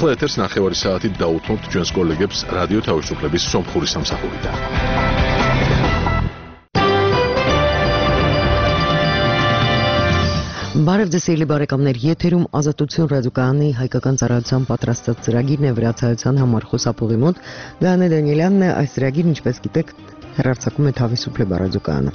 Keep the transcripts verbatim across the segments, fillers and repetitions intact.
ახლა ეთერს ნახევარი საათით დაუთმობთ ჩვენს კოლეგებს რადიო თავისუფლების სომხური სამსახურიდან. Բարև ձեզ սիրելի բարեկամներ, եթերում ազատություն ռադիոկայանի հայկական ծառայության պատրաստած ծրագիրն է վրացայության համար խոսափողի մոտ Գայանե Դանիելյանն է, այս ծրագիրն ինչպես գիտեք հեռարձակում է Թավիսուփլե ռադիոկայանը։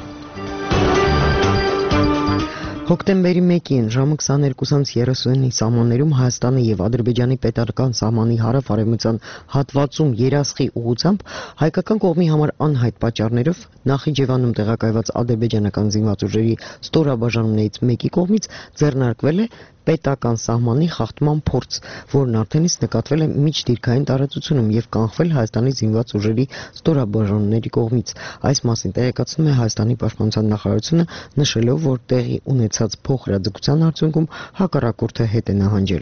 Հոկտեմբերի մեկին ժամը քսաներկուից երեսունի սահմաններում Հայաստանի եւ Ադրբեջանի պետական սահմանի հարավ-արևմտյան հատվածում երասխի ուղղությամբ հայկական կողմի համար անհայտ պատճառներով Նախիջևանում տեղակայված ադրբեջանական զինված ուժերի ստորաբաժանումներից մեկի կողմից ձեռնարկվել է պետական սահմանի խախտման փորձ, որն արդեն իսկ նկատվել է միջդիրքային տարածությունում եւ կանխվել Հայաստանի զինված ուժերի ստորաբաժանումների կողմից։ Այս մասին տեղեկացնում է Հայաստանի պաշտպանության նախարարությունը, նշելով, որ տեղի ունեցած փոխհրաձգության արդյունքում հակառակորդը հետ է նահանջել։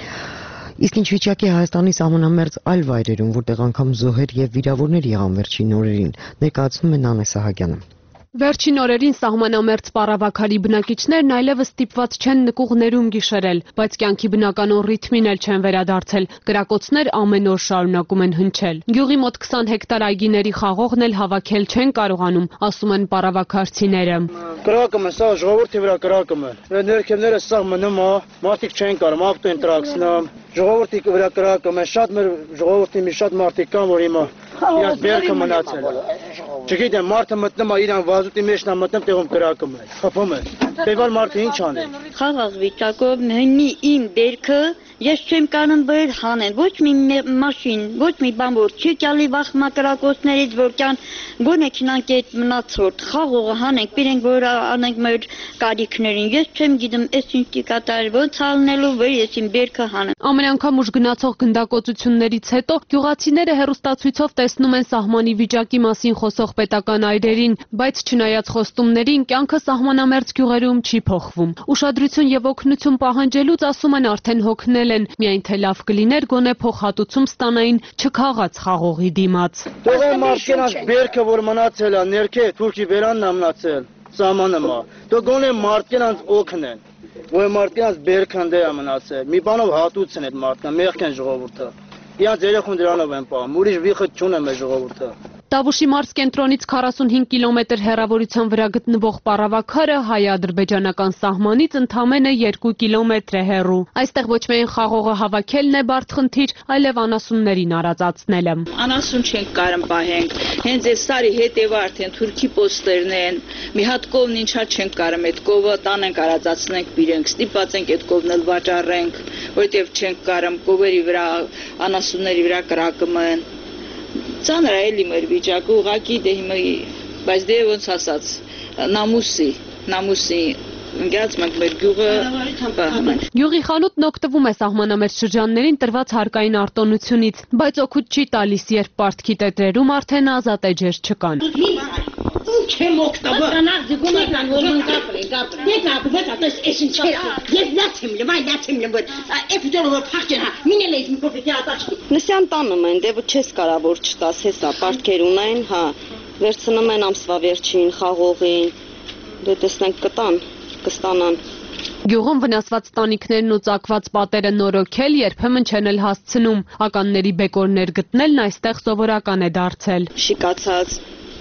Իսկ ինչ վիճակի է Հայաստանի սահմանամերձ այլ վայրերում, որտեղ անգամ զոհեր եւ վիրավորներ եղան վերջին օրերին, ներկայացնում է Նանե Սահակյանը։ Վերջին օրերին սահմանամերձ պարավաքարի բնակիչներն այլևս ստիպված չեն նկուղներում գիշերել, բայց կյանքի բնականոն ռիթմին էլ չեն վերադարձել։ Կրակոցներ ամեն օր շարունակում են հնչել։ Գյուղի մոտ քսան հեկտար այգիների խաղողն էլ հավաքել չեն կարողանում, ասում են պարավաքարցիները։ Կրակում է, սա ժողովրդի վրա կրակում է։ Ներքևները սա մնում է, մարդիկ չեն կարող ավտո են տրաքսնում։ Ժողովրդի վրա կրակում է, շատ մեր ժողովրդի մի շատ մարդիկ կան, որ հիմա իրաց բերքը մնացել է։ Չգիտեմ, մարդը մտնում է իրան վազուտի մեջն է մտնում, տեղում կրակում է, խփում է։ Տեվալ մարդը ինչ անի։ Խաղաղ վիճակով հնի իմ բերքը ես չեմ կարող բեր հանել, ոչ մի մաշին, ոչ մի բան որ չի գալի վախմա կրակոցներից, որ կան գոնե քնանք այդ մնացորդ խաղողը հանենք, բերենք որ անենք մեր կարիքներին։ Ես չեմ գիտեմ, այս ինչ կատարել, ոնց ալնելու, որ ես իմ բերքը հանեմ։ Ամեն անգամ ուժ գնացող գնդակոծություններից հետո գյուղացիները հեռուստացույցով տեսնում են սահմանի վիճակի մասին խոսող պետական այրերին, բայց չնայած խոստումներին, կյանքը սահմանամերձ գյուղերում չի փոխվում։ Ուշադրություն եւ օգնություն պահանջելուց ասում են արդեն հոգնել են, միայն թե լավ կլիներ գոնե փոխհատուցում ստանային չքաղած խաղողի դիմաց։ Դե մարդկանց բերքը որ մնացել է, ներքև թուրքի վերանն է մնացել, սահմանը մա։ Դե գոնե մարդկանց օգնեն, որ մարդկանց բերքն դե է մնացել։ Մի բանով հատուցեն այդ մարդկանց, մեղք են ժողովուրդը։ Իրանց երեխուն դրանով են պահում, ուրիշ վիխը չունեն մեր ժողովուրդը։ Տավուշի մարզ կենտրոնից քառասունհինգ կիլոմետր հեռավորության վրա գտնվող պարավաքարը հայ-ադրբեջանական սահմանից ընդամենը երկու կիլոմետր է հեռու։ Այստեղ ոչ միայն խաղողը հավաքելն է բարդ խնդիր, այլև անասուններին արածացնելը։ Անասուն չենք կարող պահենք, հենց այս սարի հետևը արդեն թուրքի պոստերն են, մի հատ կովն ինչա չենք կարող այդ կովը տանենք արածացնենք բիրենք, ստիպված ենք այդ կովն էլ վաճառենք, որովհետև չենք կարող կովերի վրա անասունների վրա կրակում են։ Ծանր է էլի մեր վիճակը, ուղղակի դե հիմա, բայց դե ոնց ասած, նամուսի, նամուսի ընկած մենք մեր գյուղը պահանք։ Գյուղի խանութն օգտվում է սահմանամերձ շրջաններին տրված հարկային արտոնությունից, բայց օգուտ չի տալիս, երբ պարտքի տետրերում արդեն ազատ էջեր չկան։ Չեմ օգտվում։ Զգում եք որ մնկապրի, կապրի։ Դե կապ, դե կապ, էս ինչ է։ Ես լացեմ, լվայ լացեմ, լվայ։ Էս դեռ փախչենա։ Մինել ես մի փոքր ատաչի։ Նսյան տանում են, դե չես կարող որ չտաս, հեսա պարտքեր ունեն, հա։ Վերցնում են ամսվա վերջին խաղողին։ Դե տեսնենք կտան, կստանան։ Գյուղում վնասված տանիքներն ու ծակված պատերը նորոգել երբեմն չեն էլ հասցնում։ Ականների բեկորներ գտնելն այստեղ սովորական է դարձել։ Շիկացած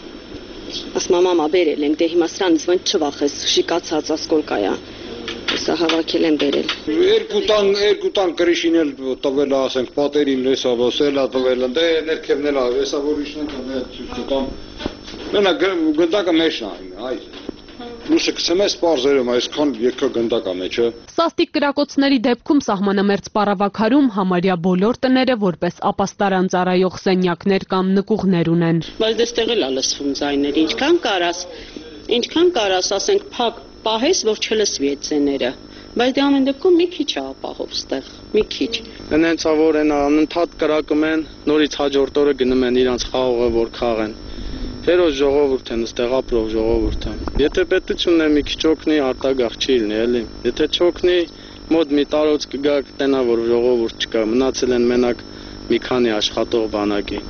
ասում մամա բերել ենք, դե հիմա սրանից ոնց չվախես, շիկացած ասկոլկայա։ Հեսա հավաքել են բերել։ Երկու տան, երկու տան կրիշին էլ տվել է, ասենք, պատերին հեսա ոսել է տվել են, դե ներքևն էլ է, հեսա որ իշնենք է ցույց կտամ։ Մենակ գնդակը մեջն է, այ Լուսը կսեմ ես պարզերում, այսքան եկա գնդակա մեջը։ Սաստիկ կրակոցների դեպքում սահմանամերձ պարավաքարում համարյա բոլոր տները որպես ապաստարան ծառայող սենյակներ կամ նկուղներ ունեն։ Բայց դեստեղ էլ է լսվում ձայներ, ինչքան կարաս, ինչքան կարաս, ասենք, փակ պահես, որ չլսվի այդ ձայները։ Բայց դե ամեն դեպքում մի քիչ է ապահով ստեղ, մի քիչ։ Հենց որ են անընդհատ կրակում են, նորից հաջորդ օրը գնում են իրանց խաղողը որ խաղեն։ Հերոս ժողովուրդ են, ստեղ ապրող ժողովուրդ են։ Եթե պետությունն է մի քիչ օգնի, արտագաղ չի լինի, էլի։ Եթե չօգնի, մոտ մի տարոց կգա կտենա, որ ժողովուրդ չկա, մնացել են մենակ մի քանի աշխատող բանակի։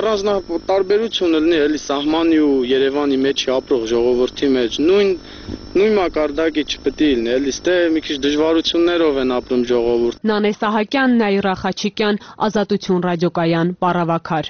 Առանձնատարբերություն լինի, էլի սահմանի ու Երևանի մեջ ապրող ժողովրդի մեջ, նույն նույն մակարդակի չպետք է լինի, էլի ստե մի քիչ դժվարություններով են ապրում ժողովուրդ։ Նանե Սահակյան, Նաիրա Խաչիկյան, Ազատություն ռադիոկայան, Պարավաքար։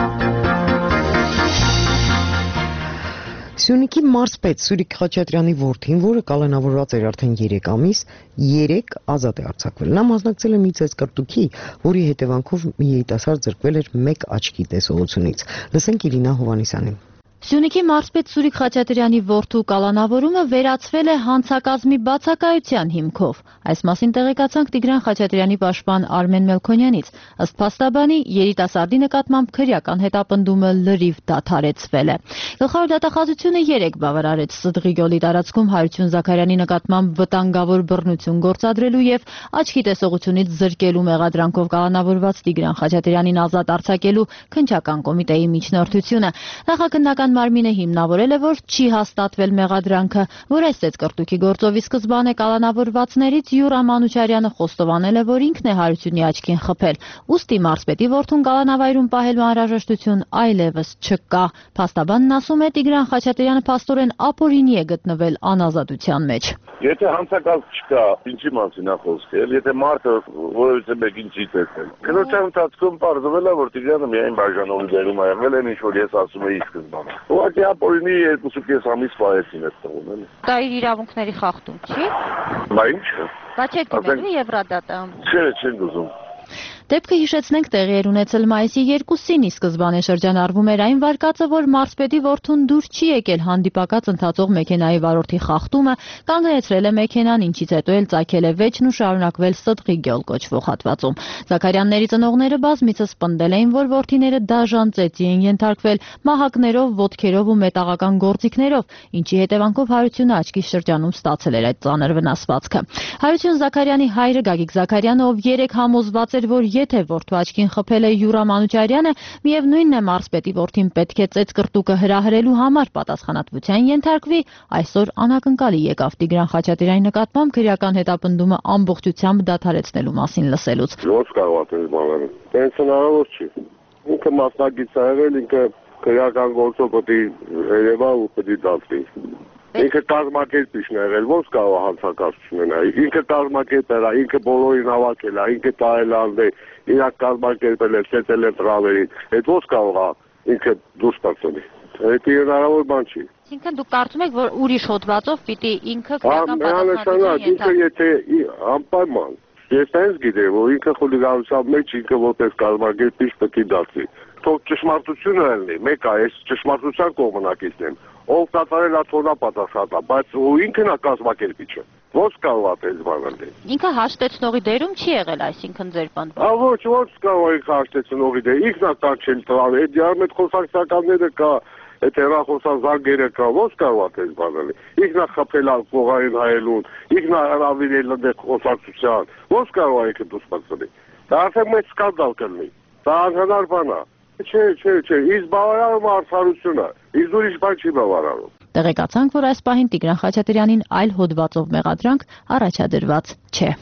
Սյունիքի մարզպետ Սուրիկ Խաչատրյանի որդին, որը կալանավորված էր արդեն երեք ամիս, երեք ազատ է արձակվել։ Նա մասնակցել է մի ծեծկռտուքի, որի հետևանքով մի երիտասարդ զրկվել էր մեկ աչքի տեսողությունից։ Լսենք Իրինա Հովհաննիսյանին։ Սյունիքի մարզպետ Սուրիկ Խաչատրյանի որդու կալանավորումը վերացվել է հանցակազմի բացակայության հիմքով։ Այս մասին տեղեկացանք Տիգրան Խաչատրյանի պաշտպան Արմեն Մելքոնյանից։ Ըստ փաստաբանի, երիտասարդի նկատմամբ քրեական հետապնդումը լրիվ դադարեցվել է։ Գլխավոր դատախազությունը երեք բավարարեց Սդղի գյուղի տարածքում Հարություն Զաքարյանի նկատմամբ վտանգավոր բռնություն գործադրելու եւ աչքի տեսողությունից զրկելու մեղադրանքով կալանավորված Տիգրան Խաչատրյանին ազատ արձակելու քննչական կոմիտեի միջնորդությունը։ Նախաքննական մարմինը հիմնավորել է, որ չի հաստատվել մեղադրանքը, որ այս ծեծկռտուքի գործովի սկզբանե կալանավորվածներից Յուրա Մանուչարյանը խոստովանել է, որ ինքն է Հարությունի աչքին խփել։ Ուստի մարզպետի որդուն կալանավայրում պահելու անհրաժեշտություն այլևս չկա։ Փաստաբանն ասում է, Տիգրան Խաչատրյանը փաստորեն ապօրինի է գտնվել անազատության մեջ։ Եթե հանցակազմ չկա, ինչի մասին է խոսքը, եթե մարդը որևէ մեկին չի տեսել։ Քննության ընթացքում պարզվել է, որ Տիգրանը միայն բաժանողի դերում է եղել, այն ինչ որ ես ասում էի սկզբանե։ Ուղղակի ապօրինի երկուսուկես ամիս պահեցին այդ տղուն, էլի։ Դա իր իրավունքների խախտում չի։ Բա ի՞նչը։ Բա չեք դիմել Եվրադատը։ Չէ, չենք ուզում։ Դեպքը հիշեցնենք տեղի էր ունեցել մայիսի երկուսին, իսկ սկզբանե շրջանառվում էր այն վարկածը, որ մարզպետի որդուն դուր չի եկել հանդիպակաց ընթացող մեքենայի վարորդի խախտումը, կանգնեցրել է մեքենան, ինչից հետո էլ ծագել է վեճն ու շարունակվել Սդղի գյուղ կոչվող հատվածում։ Զաքարյանների ծնողները բազմիցս պնդել էին, որ որդիները դաժան ծեծի են ենթարկվել մահակներով, ոտքերով ու մետաղական գործիքներով, ինչի հետևանքով Հարությունը աչքի շրջանում ստացել էր այդ ծանր վնասվածքը։ Հարություն Զաքարյանի հայրը Գագիկ Զաքարյանը, ով երեք համոզված էր, որ եթե որդու աչքին խփել է Յուրա Մանուչարյանը, միևնույնն է մարզպետի որդին պետք է ծեծկռտուկը հրահրելու համար պատասխանատվության ենթարկվի, այսօր անակնկալի եկավ Տիգրան Խաչատրյանի նկատմամբ քրեական հետապնդումը ամբողջությամբ դադարեցնելու մասին լսելուց։ Ո՞նց կարող է բանել։ Տենց հնարավոր չի։ Ինքը մասնակից է եղել, ինքը քրեական գործով պետք է երևա ու պետք է դատվի։ Ինքը կազմակերպիչն է եղել, ո՞նց կարող է հանցակացություն ունենալ։ Ինքը կազմակերպել է, ինքը բոլորին հավաքել է, ինքը տարել է, իրաք կազմակերպել է, ցեցել է տրավերին։ Այդ ո՞նց կարող է ինքը դուրս բացել։ Դա հնարավոր բան չի։ Այսինքն դուք կարծում եք, որ ուրիշ հոդվածով պիտի ինքը քրեական պատասխանատվություն ինքը եթե անպայման ես այնպես գիտեմ, որ ինքը խուլիգանության մեջ ինքը որպես կազմակերպիչ պետք է դատվի։ Թող ճշմարտությունը լինի, մեկ է, ես ճշմարտության կողմնակիցն եմ։ Ով կատարել է թողնա պատասխանատա, բայց ու ինքն է կազմակերպիչը։ Ո՞նց կարող է այդպես բանել։ Ինքը հաշտեցնողի դերում չի եղել, այսինքն ձեր բան։ Ահա ոչ, ո՞նց կարող է հաշտեցնողի դեր։ Ինքն է կանչել տալ, այդ դիարմետ խոսակցականները կա, այդ հեռախոսազանգերը կա, ո՞նց կարող է այդպես բանել։ Ինքն է խփել փողային հայելուն, ինքն է հրավիրել այդ խոսակցության։ Ո՞նց կարող է ինքը դուրս բացել։ Դա արդեն մեծ սկանդալ կլինի։ Դա անհնար բան է։ Չէ, չէ, չէ, իսկ բավարարում է արդարությունը, իսկ ուրիշ բան չի բավարարում։ Տեղեկացանք, որ այս պահին Տիգրան Խաչատրյանին այլ հոդվածով մեղադրանք առաջադրված չէ։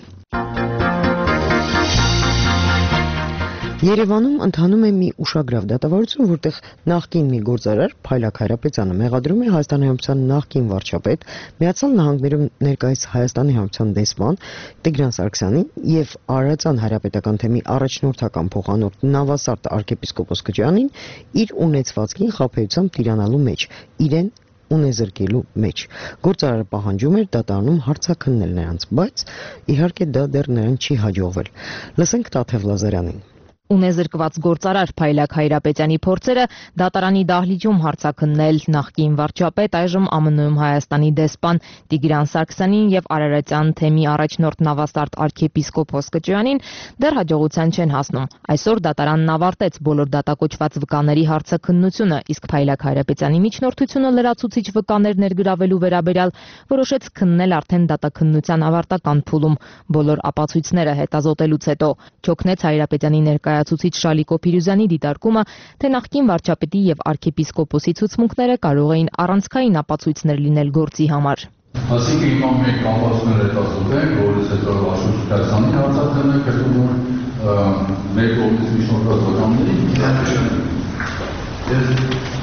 Երևանում ընթանում է մի ուշագրավ դատավարություն, որտեղ նախկին մի գործարար Փայլակ Հայրապետյանը մեղադրում է Հայաստանի Հանրապետության նախկին վարչապետ, Միացյալ Նահանգներում ներկայիս Հայաստանի Հանրապետության դեսպան Տիգրան Սարգսյանին եւ Արարատյան հայրապետական թեմի առաջնորդական փոխանորդ Նավասարդ arczepiskopos Քաջյանին իր ունեցվածքին խաբեությամբ տիրանալու մեջ, իրեն ունեզրկելու մեջ։ Գործարարը պահանջում էր դատարանում հարցաքննել նրանց, բայց իհարկե դա դեռ նրան չի հաջողվել։ Լսենք Տաթև Լազարյանին։ Ունեզրկված գործարար Փայլակ Հայրապետյանի փորձերը դատարանի դահլիճում հարցաքննել նախկին վարչապետ, այժմ ԱՄՆ -ում Հայաստանի դեսպան Տիգրան Սարգսյանին եւ Արարատյան թեմի առաջնորդ Նավասարդ arczepiskopos Քաջյանին դեռ հաջողության չեն հասնում։ Այսօր դատարանն ավարտեց բոլոր դատակոչված վկաների հարցաքննությունը, իսկ Փայլակ Հայրապետյանի միջնորդությունը լրացուցիչ վկաներ ներգրավելու վերաբերյալ որոշեց քննել արդեն դատաքննության ավարտական փուլում բոլոր ապացույցները հետազոտելուց հետո։ Չօգնեց Հայրապետյանի ներկայացուցիչ Շալիկո Փիրուզյանի դիտարկումը, թե նախկին վարչապետի եւ arczepiskopos-ի ցուցմունքները կարող էին առանցքային ապացույցներ լինել գործի համար։ Այսինքն հիմա մենք ապացույցներ հետազոտենք, որից հետո Վարշուշկայանի հարցականը կրտում մեր կողմից միջնորդված վկաների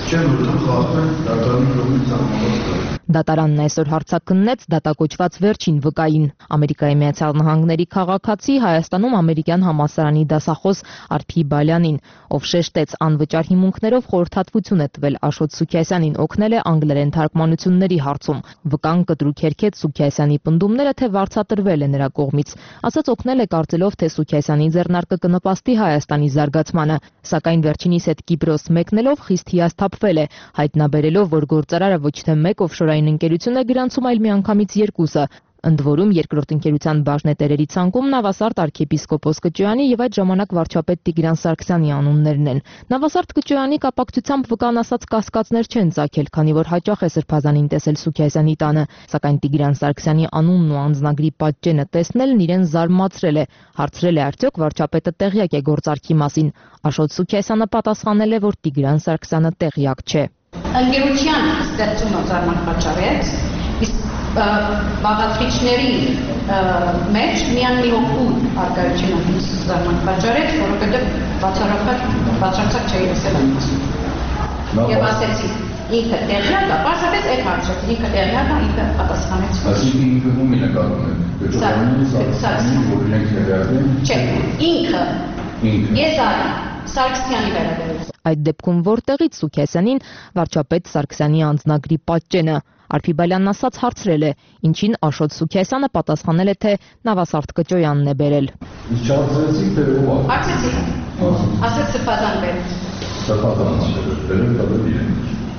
Չեմ ուզում խախտել դատարանի կողմից սահմանված։ Դատարանն այսօր հարձակնեց դատակոչված վերջին վկային։ Ամերիկայի Միացյալ Նահանգների քաղաքացի Հայաստանում ամերիկյան համալսարանի դասախոս Արփի Բալյանին, ով շեշտեց անվճար հիմունքներով խորհրդատվություն է տվել Աշոտ Սուքիասյանին օգնել է անգլերեն թարգմանությունների հարցում։ Վկան կտրուկ հերքեց Սուքիասյանի պնդումները, թե վարձատրվել է նրա կողմից։ Ասաց օգնել է կարծելով, թե Սուքիասյանի ձեռնարկը կնպաստի Հայաստանի զարգացմանը, սակայն վերջինիս հետ Կիպրոս մեկնելով խիստ հիասթափվել է, հայտնաբերելով, որ գործարարը ոչ թե մեկ օֆշորային ընկերություն է գրանցում, այլ միանգամից երկուսը։ Ընդ որում երկրորդ ընկերության բաժնետերերի ցանկում Նավասարդ arczepiskopos Կճոյանի եւ այդ ժամանակ վարչապետ Տիգրան Սարգսյանի անուններն են։ Նավասարդ Կճոյանի կապակցությամբ վկան ասած կասկածներ չեն ծագել, քանի որ հաճախ է Սրբազանին տեսել Սուքիասյանի տանը, սակայն Տիգրան Սարգսյանի անունն ու անձնագրի պատճենը տեսնելն իրեն զարմացրել է։ Հարցրել է արդյոք վարչապետը տեղյակ է գործարքի մասին։ Աշոտ Սուքիասյանը պատասխանել է, որ Տիգրան Սարգսյանը տեղյակ չէ։ Ընկերության ստեղծումը ծառայապատճառեց, իսկ բաղադրիչների մեջ միայն մի հոգու արկայությունը ծառայապատճառեց, որովհետև բացառապես բացարձակ չէի լսել այնպես։ Եվ ասեցի, ինքը տեղյակ է, բացառապես այդ հարցը, ինքը տեղյակ է, ինքը պատասխանեց։ Այսինքն ինքը ում է նկատում եք։ Կճոյանի Սարգսյանի, որ իրենք տեղյակ են։ Չէ, ինքը։ Ինքը։ Ես արի Սարգսյանի վերաբերյալ։ Այդ դեպքում որտեղից Սուքիասյանին վարչապետ Սարգսյանի անձնագրի պատճենը։ Արփի Բալյանն ասաց հարցրել է, ինչին Աշոտ Սուքիասյանը պատասխանել է, թե Նավասարդ Կճոյանն է բերել։ Իսկ չարցրեցիք, թե ով է։ Արցեցի։ Ասեց Սրբազան բերել։ Սրբազան բերել, տվել իրեն։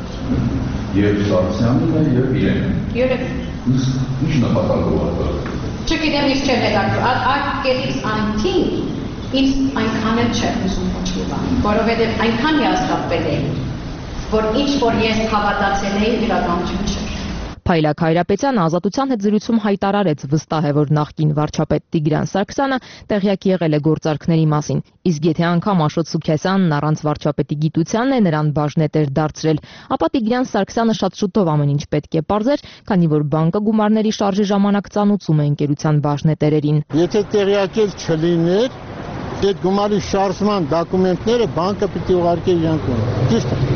Եվ Սարգսյանն է, եւ իրեն։ Երեք։ Ինչ նպատակով է։ Չգիտեմ, ինչ չէ հետաքրքիր։ Այդ կետից անտին ինձ այնքան էլ չէ ուզում ոչ մի բան, որովհետև այնքան հիասթափվել էի, որ ինչ որ ես հավատացել էի, իրականություն չէր։ Փայլակ Հայրապետյանը Ազատության հետ զրույցում հայտարարեց, վստահ է, որ նախկին վարչապետ Տիգրան Սարգսյանը տեղյակ եղել է գործարքների մասին, իսկ եթե անգամ Աշոտ Սուքիասյանն առանց վարչապետի գիտությանն է նրան բաժնետեր դարձրել, ապա Տիգրան Սարգսյանը շատ շուտով ամեն ինչ պետք է պարզեր, քանի որ բանկը գումարների շարժի ժամանակ ծանուցում է ընկերության բաժնետերերին։ Եթե տեղյակել չլիներ, այդ գումարի շարժման դոկումենտները բանկը պիտի ուղարկի իրանք։ Ճիշտ է։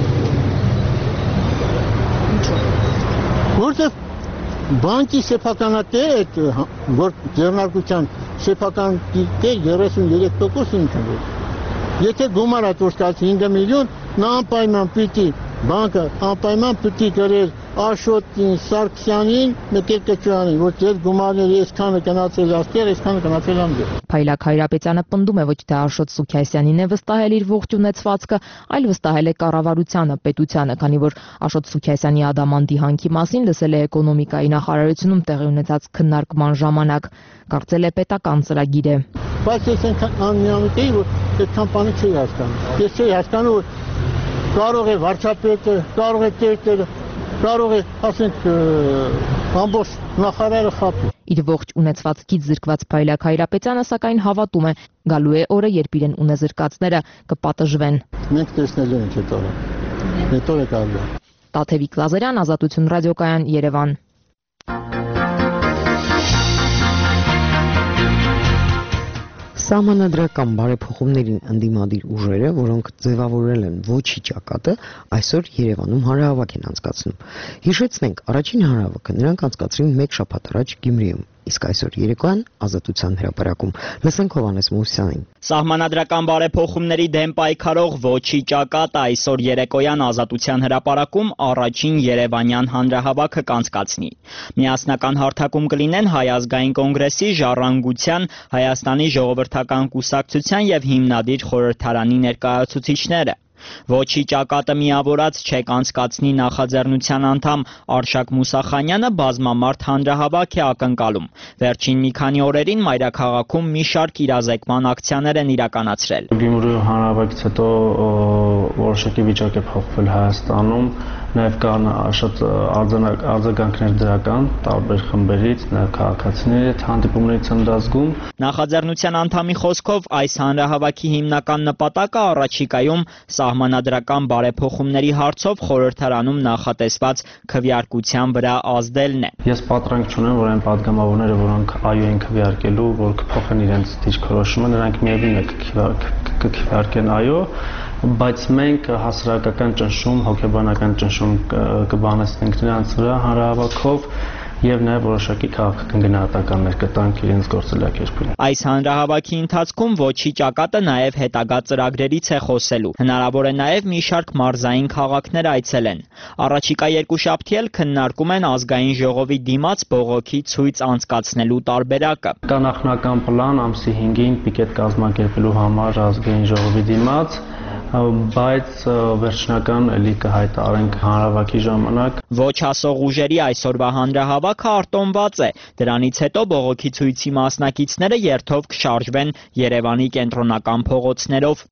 Որտեղ բանկի սեփականատերը այդ որ ձեռնարկության սեփական դեր երեսուններեք տոկոս ինքն է։ Եթե գումարը դուրս հինգ միլիոն, նա անպայման պիտի բանկը անպայման պիտի գրեր Աշոտին, Սարգսյանին, մեկ էլ Կճոյանին, որ ձեր գումարները այսքանը գնացել աստեղ, այսքանը գնացել անդեր։ Փայլակ Հայրապետյանը պնդում է ոչ թե Աշոտ Սուքիասյանին է վստահել իր ողջ ունեցվածքը, այլ վստահել է կառավարությանը, պետությանը, քանի որ Աշոտ Սուքիասյանի ադամանդի հանքի մասին լսել է էկոնոմիկայի նախարարությունում տեղի ունեցած քննարկման ժամանակ, կարծել է պետական ծրագիր է։ Բայց ես այնքան անմիջամիտ էի, որ այդքան բանը չէի հասկանում։ Ես չէի հասկանում, որ կարող է վարչապետը, կարող է տերտերը, կարող է, ասենք, ամբողջ նախարարը խաբի։ Իր ողջ ունեցվածքից զրկված Փայլակ Հայրապետյանը սակայն հավատում է, գալու է օրը, երբ իրեն ունեզրկածները կպատժվեն։ Մենք տեսնելու ենք այդ օրը։ Այդ օրը գալու է։ Տաթևիկ Լազարյան, Ազատություն ռադիոկայան, Երևան։ Սահմանադրական բարեփոխումներին ընդդիմադիր ուժերը, որոնք ձևավորել են ոչի ճակատը, այսօր Երևանում հանրահավաք են անցկացնում։ Հիշեցնենք, առաջին հանրահավաքը նրանք անցկացրին մեկ շաբաթ առաջ Գյումրիում, իսկ այսօր երեկոյան Ազատության հրապարակում։ Լսենք Հովհաննես Մուսյանին։ Սահմանադրական բարեփոխումների դեմ պայքարող ոչի ճակատը այսօր երեկոյան Ազատության հրապարակում առաջին երևանյան հանրահավաքը կանցկացնի։ Միասնական հարթակում կլինեն Հայ ազգային կոնգրեսի, Ժառանգության, Հայաստանի ժողովրդական կուսակցության եւ հիմնադիր խորհրդարանի ներկայացուցիչները։ Ոչի ճակատը միավորած չեք անցկացնի նախաձեռնության անդամ Արշակ Մուսախանյանը բազմամարդ հանրահավաք է ակնկալում։ Վերջին մի քանի օրերին մայրաքաղաքում մի շարք իրազեկման ակցիաներ են իրականացրել։ Գյումրու հանրահավաքից հետո որոշակի վիճակ է փոխվել Հայաստանում, նաև կան շատ արձագանքներ դրական տարբեր խմբերից, նաև քաղաքացիների հետ հանդիպումներից ընդդաշգում։ Նախաձեռնության անդամի խոսքով այս հանրահավաքի հիմնական նպատակը առաջիկայում սահմանադրական բարեփոխումների հարցով խորհրդարանում նախատեսված քվեարկության վրա ազդելն է։ Ես պատրանք չունեմ, որ այն падգամավորները, որոնք այո են քվեարկելու, որ կփոխեն իրենց դիրքորոշումը, նրանք միևնույն է կքվարկեն այո, բայց մենք հասարակական ճնշում, հոգեբանական ճնշում կբանեցնենք նրանց վրա հանրահավաքով եւ նաեւ որոշակի քաղաքական գնահատականներ կտանք իրենց գործելակերպին։ Այս հանրահավաքի ընթացքում ոչի ճակատը նաեւ հետագա ծրագրերից է խոսելու։ Հնարավոր է նաեւ մի շարք մարզային քաղաքներ այցելեն։ Առաջիկա երկուշաբթի էլ քննարկում են ազգային ժողովի դիմաց բողոքի ցույց անցկացնելու տարբերակը։ Կա նախնական պլան ամսի հինգին պիկետ կազմակերպելու համար ազգային ժողովի դիմաց, բայց վերջնական էլի կհայտարարենք հանրահավաքի ժամանակ։ Ոչ ասող ուժերի այսօրվա հանրահավաքը արտոնված է։ Դրանից հետո բողոքի ցույցի մասնակիցները երթով կշարժվեն Երևանի կենտրոնական փողոցներով։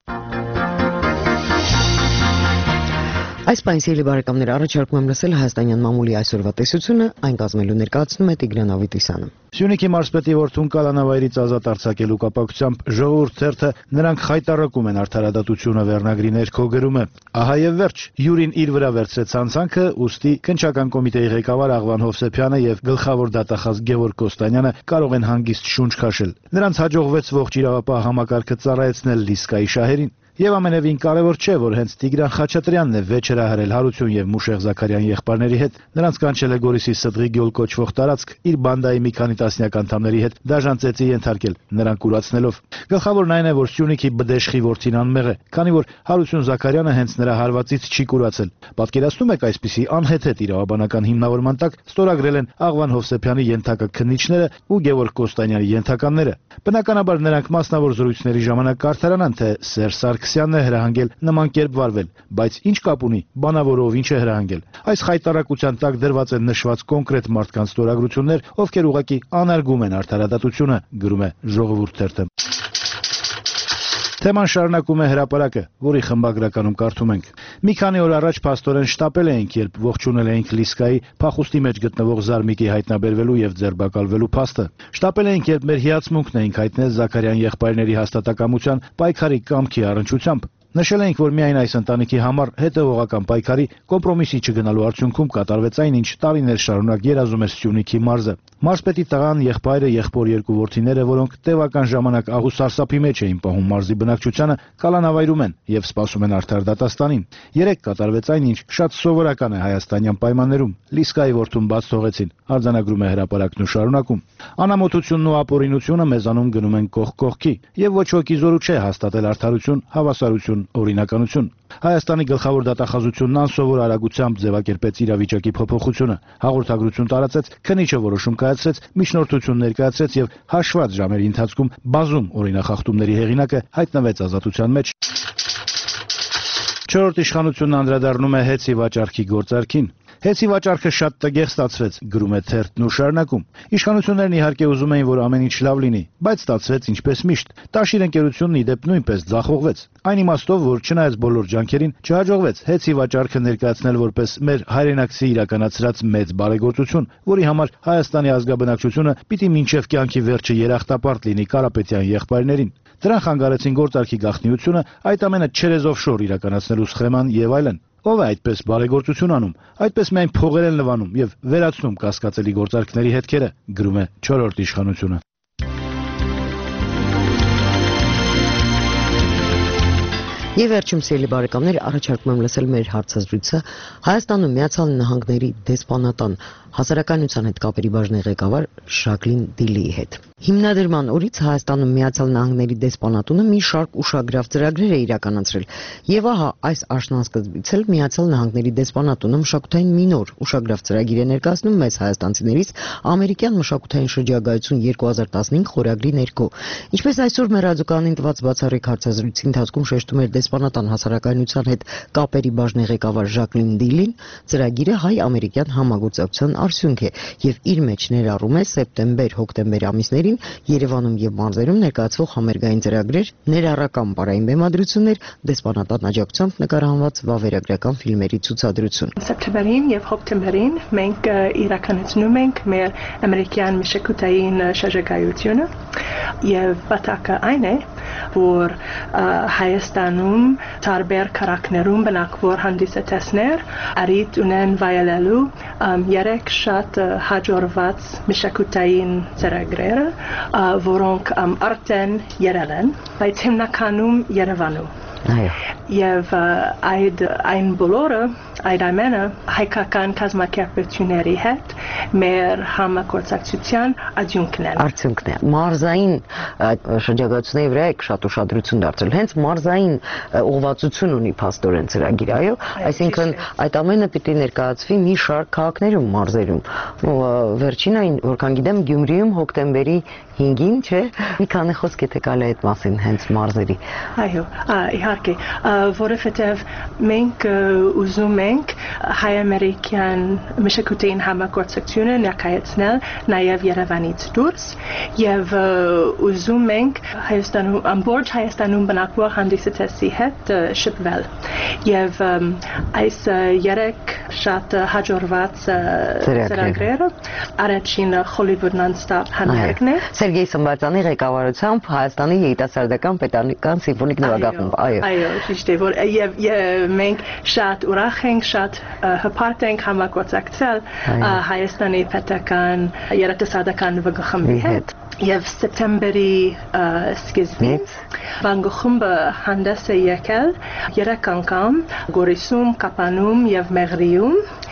Այս պայն սիրելի բարեկամներ, առաջարկում եմ լսել հայաստանյան մամուլի այսօրվա տեսությունը, այն կազմելու ներկայացնում է Տիգրան Ավետիսյանը։ Սյունիքի մարզպետի որդուն կալանավայրից ազատ արձակելու կապակցությամբ Ժողովուրդ թերթը նրանք խայտարակում են արդարադատությունը վերնագրի ներքո գրում է. Ահա եւ վերջ, Յուրին իր վրա վերցրեց հանցանքը, ուստի քննչական կոմիտեի ղեկավար Աղվան Հովսեփյանը եւ գլխավոր դատախազ Գևորգ Կոստանյանը կարող են հանգիստ շունչ քաշել։ Նրանց հաջողվեց ողջ իրավապահ համակարգը ծառայեցնել Լիսկայի շահերին։ Եվ ամենևին կարևոր չէ, որ հենց Տիգրան Խաչատրյանն է վեճ հրահրել Հարություն եւ Մուշեղ Զաքարյան եղբայրների հետ։ Նրանց կանչել է Գորիսի Սդղի գյուլ կոչվող տարածք իր բանդայի մի քանի տասնյակ անդամների հետ դաժան ծեծի ենթարկել, նրանք կուրացնելով։ Գլխավորն այն է, որ Սյունիքի բդեշխի որդին անմեղ է, քանի որ Հարություն Զաքարյանը հենց նրա հարվածից չի կուրացել։ Պատկերացնում եք այսպիսի անհեթեթ իրավաբանական հիմնավորման տակ ստորագրել են Աղվան Հովսեփյանի ենթակա քննիչները ու Գևորգ Կոստանյանի ենթականները։ Բնականաբար նրանք մասնավոր զրույցների ժամանակ կարդարանան, թե Սերժ Սարգսյանն է հրահանգել նման կերպ վարվել, բայց ինչ կապ ունի բանավորով ինչ է հրահանգել։ Այս խայտարակության տակ դրված են նշված կոնկրետ մարդկանց ստորագրություններ, ովքեր ուղղակի անարգում են արդարադատությունը, գրում է Ժողովուրդ թերթը։ Թեման շարունակում է հրապարակը, որի խմբագրականում կարդում ենք. Մի քանի օր առաջ փաստորեն շտապել էինք, երբ ողջունել էինք Լիսկայի փախուստի մեջ գտնվող Զարմիկի հայտնաբերվելու եւ ձերբակալվելու փաստը։ Շտապել էինք, երբ մեր հիացմունքն էինք հայտնել Զաքարյան եղբայրների հաստատակամության պայքարի կամքի առնչությամբ։ Նշել ենք, որ միայն այս ընտանիքի համար հետևողական պայքարի կոմպրոմիսի չգնալու արդյունքում կատարվեց այն, ինչ տարիներ շարունակ երազում էր Սյունիքի մարզը։ Մարզպետի տղան, եղբայրը, եղբոր երկու որդիները, որոնք տևական ժամանակ աղու սարսափի մեջ էին պահում մարզի բնակչությանը, կալանավայրում են եւ սպասում են արդար դատաստանին։ Երեք կատարվեց այն, ինչ շատ սովորական է հայաստանյան պայմաններում։ Լիսկայի որդուն բաց թողեցին, արձանագրում է հրապարակն ու շարունակում։ Անամոթությունն ու ապօրինությունը մեզանում գնում են կողք կողքի, եւ ոչ ոքի զորու չէ հաստատել արդարություն, հավասարություն, օրինականություն։ Հայաստանի գլխավոր դատախազությունն անսովոր արագությամբ ձևակերպեց իրավիճակի փոփոխությունը, հաղորդագրություն տարածեց, քննիչը որոշում կայացրեց, միջնորդություն ներկայացրեց եւ հաշված ժամերի ընթացքում բազում օրինախախտումների հեղինակը հայտնվեց ազատության մեջ։ Չորրորդ իշխանությունն անդրադառնում է հեծի վաճառքի գործարքին։ Հեծի վաճառքը շատ տգեղ ստացվեց, գրում է թերթն ու շարունակում։ Իշխանություններն իհարկե ուզում էին, որ ամեն ինչ լավ լինի, բայց ստացվեց ինչպես միշտ։ Տաշիր ընկերությունն ի դեպ նույնպես ձախողվեց։ Այն իմաստով, որ չնայած բոլոր ջանքերին, չհաջողվեց հեծի վաճառքը ներկայացնել որպես մեր հայրենակցի իրականացրած մեծ բարեգործություն, որի համար Հայաստանի ազգաբնակչությունը պիտի մինչև կյանքի վերջը երախտապարտ լինի Կարապետյան եղբայրներին։ Դրան խանգարեցին գործարքի գաղտնիությունը, այդ ամենը չերեզով շոր իրականացնելու սխեման եւ այլն։ Ով է այդպես բարեգործություն անում, այդպես միայն փողեր են լվանում եւ վերացնում կասկածելի գործարքների հետքերը, գրում է չորրորդ իշխանությունը։ Եվ վերջում սիրելի բարեկամներ, առաջարկում եմ լսել մեր հարցազրույցը Հայաստանում Միացյալ Նահանգների դեսպանատան հասարակայնության հետ կապերի բաժնի ղեկավար Ժակլին Դիլիի հետ։ Հիմնադրման օրից Հայաստանում Միացյալ Նահանգների դեսպանատունը մի շարք ուշագրավ ծրագրեր է իրականացրել, եւ ահա այս աշնանսկզբից էլ Միացյալ Նահանգների դեսպանատունը մշակութային մի նոր ուշագրավ ծրագիր է ներկայացնում մեծ հայաստանցիներից ամերիկյան մշակութային շրջագայություն երկու հազար տասնհինգ խորագրի ներքո։ Ինչպես այսօր մեր ռադիոկայանին տված բացառիկ հարցազրույցի ընթացքում շեշտում էր դեսպանատան հասարակայնության հետ կապերի բաժնի ղեկավար Ժակլին Դիլին, ծրագիրը հայ-ամերիկյան համագործակցության արդյունք է եւ իր մեջ ներառում է սեպտեմբեր-հոկտեմբեր ամիսներին Երևանում եւ մարզերում ներկայացվող համերգային ծրագրեր, ներառական պարային բեմադրություններ, դեսպանատան աջակցությամբ նկարահանված վավերագրական ֆիլմերի ցուցադրություն։ Սեպտեմբերին եւ հոկտեմբերին մենք իրականացնում ենք մեր ամերիկյան մշակութային շրջագայությունը եւ պատակը այն է, որ Հայաստանում տարբեր քարակներում բնակվող հանդիսատեսներ առիթ ունեն վայելելու երեք շատ հաջողված մշակութային ծրագրեր, որոնք արդեն եղել են, բայց հիմնականում Երևանում։ Եվ այդ այն բոլորը, այդ ամենը հայկական կազմակերպությունների հետ մեր համագործակցության արդյունքն են։ Արդյունքն է։ Մարզային շրջագայությունների վրա եք շատ ուշադրություն դարձրել։ Հենց մարզային ուղղվածություն ունի փաստորեն ծրագիրը, այո, այսինքն այդ ամենը պիտի ներկայացվի մի շարք քաղաքներում, մարզերում։ Վերջին այն, որքան գիտեմ, Գյումրիում հոկտեմբերի հինգին, չէ՞, մի քանի խոսք եթե կարելի է այդ մասին հենց մարզերի։ Այո, իհարկե, որովհետև մենք ուզում ենք հայ-ամերիկյան մշակութային համագործակցությունը ներկայացնել նաև Երևանից դուրս եւ ուզում ենք Հայաստանում ամբողջ Հայաստանում բնակվող հանդիսատեսի հետ շփվել եւ այս երեք շատ հաջողված ծրագրերը առաջինը Hollywood Non-Stop համերգն է Սերգեյ Սմբատյանի ղեկավարությամբ Հայաստանի երիտասարդական պետական սիմֆոնիկ նվագախումբ, այո։ Այո, ճիշտ է, որ եւ մենք շատ ուրախ ենք, շատ հպարտ ենք համագործակցել Հայաստանի պետական երիտասարդական նվագախմբի հետ։ Եվ սեպտեմբերի սկզբից վանգախումբը հանդես է եկել երեք անգամ Գորիսում, Կապանում եւ Մեղրիում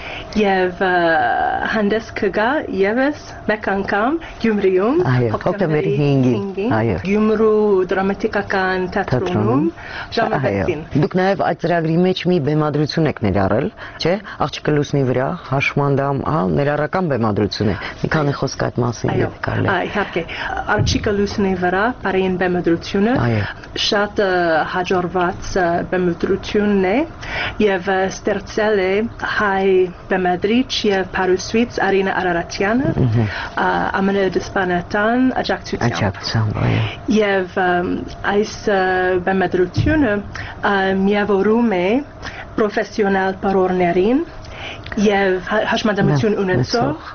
եւ հանդես կգա եւս մեկ անգամ Գյումրիում հոկտեմբերի հինգին Գյումրու դրամատիկական թատրոնում ժամը վեցին։ Դուք նաեւ այդ ծրագրի մեջ մի բեմադրություն եք ներառել, չէ՞, Աղջիկը լուսնի վրա, հաշմանդամ, ահա ներառական բեմադրություն է։ Մի քանի խոսք այդ մասին եթե կարելի է։ Իհարկե, Աղջիկը լուսնի վրա բարին բեմադրությունը շատ հաջողված բեմադրություն է եւ ստեղծել է հայ բեմադրիչ եւ փարուսվից Արինա Արարատյանը ամենադեսպանատան աջակցությամբ եւ այս բեմադրությունը միավորում է պրոֆեսիոնալ բարորներին եւ հաշմանդամություն ունեցող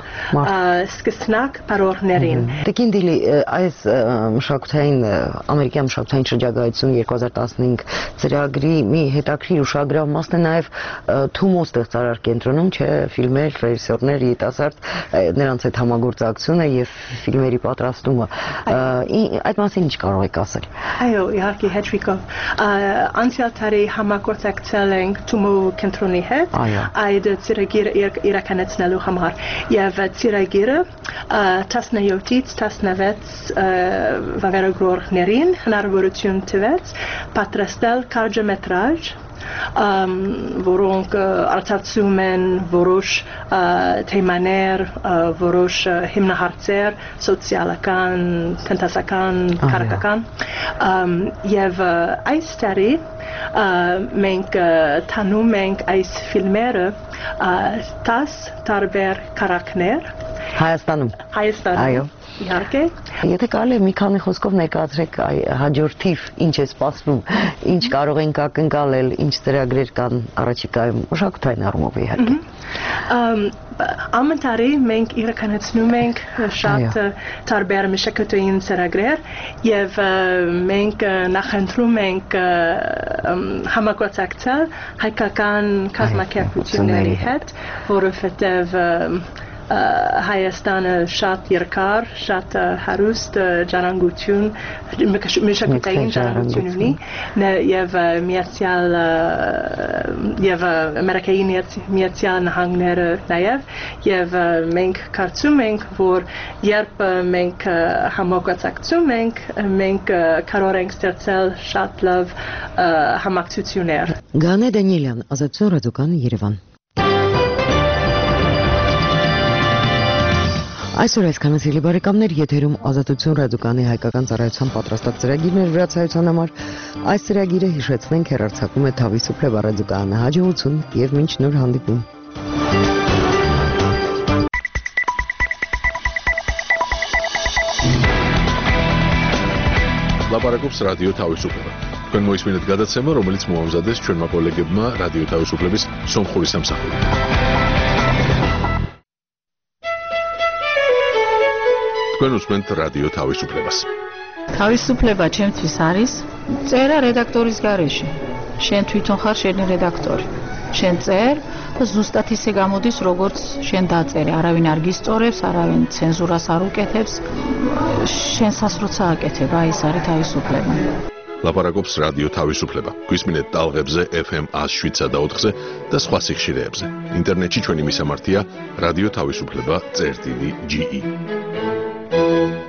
սկսնակ բարորներին։ Տիկին Դիլի, այս մշակութային ամերիկյան մշակութային շրջագայություն երկու հազար տասնհինգ ծրագրի մի հետաքրքիր ուշագրավ մասն է նաև Թումո ստեղծարար կենտրոնում, չէ, ֆիլմեր, ռեժիսորներ, երիտասարդ նրանց հետ համագործակցությունը եւ ֆիլմերի պատրաստումը։ Այդ մասին ինչ կարող եք ասել։ Այո, իհարկե, Հեչվիկով անցյալ տարի համագործակցել ենք Թումո կենտրոնի հետ այդ ծրագիրը իրականացնելու համար եւ ծրագիրը տասնյոթից տասնվեց վավերագրողներին հնարավորություն տվեց պատրաստել կարճամետրաժ որոնք արտացում են որոշ թեմաներ, որոշ հիմնահարցեր, սոցիալական, տնտեսական, քաղաքական եւ այս տարի մենք տանում ենք այս ֆիլմերը տասը տարբեր քարակներ Հայաստանում։ Հայաստանում։ Այո։ Իհարկե։ Եթե կարելի է մի քանի խոսքով ներկայացրեք հաջորդիվ ինչ է սպասվում, ինչ կարող ենք ակնկալել, ինչ ծրագրեր կան առաջիկայում, մշակութային առումով իհարկե։ Ամեն տարի մենք իրականացնում ենք շատ տարբեր մշակութային ծրագրեր եւ մենք նախընտրում ենք համագործակցել հայկական կազմակերպությունների հետ, որովհետեւ Հայաստանը շատ երկար, շատ հարուստ ժառանգություն, մշակութային ժառանգություն ունի եւ միացյալ եւ Ամերիկայի Միացյալ Նահանգները նաեւ եւ մենք կարծում ենք, որ երբ մենք համագործակցում ենք, մենք կարող ենք ստեղծել շատ լավ համակցություններ։ Գանե Դանիելյան, Ազատություն ռադիոկան, Երևան։ Այսօր այսքանը սիրելի բարեկամներ, եթերում Ազատություն ռադիոկանի հայկական ծառայության պատրաստած ծրագիրներ վրացայության համար։ Այս ծրագիրը հիշեցնենք հեռարձակում է Թավիսուփլե ռադիոկայանը։ Հաջողություն եւ մինչ նոր հանդիպում։ Լապարակոպս ռադիո Թավիսուփլե։ Քան մոյսմինդ գադացեմը, რომელიც մոհամզադես չորմակոլեգբմա ռադիո Թավիսուփլեբիս Սոմխորիսամ սախլի։ Կոնուսմենտ ռադիո Թավիսուփլեբաս։ Თავისუფლება ჩემთვის არის წერა რედაქტორის გარეშე. შენ თვითონ ხარ შენი რედაქტორი. შენ წერ და ზუსტად ისე გამოდის, როგორც შენ დაწერე. არავინ არ გისწორებს, არავინ ცენზურას არ უკეთებს. შენსას როცა აკეთებ, აი ეს არის თავისუფლება. ლაპარაკობს რადიო თავისუფლება. გვისმინეთ ტალღებზე ეფ ემ one oh seven და ოთხზე და სხვა სიხშირეებზე. ინტერნეტში ჩვენი მისამართია რადიო თავისუფლება წერტილი ჯი ი.